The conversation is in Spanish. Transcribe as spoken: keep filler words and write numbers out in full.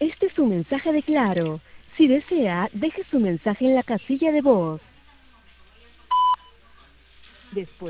Este es un mensaje de Claro. Si desea, deje su mensaje en la casilla de voz. Después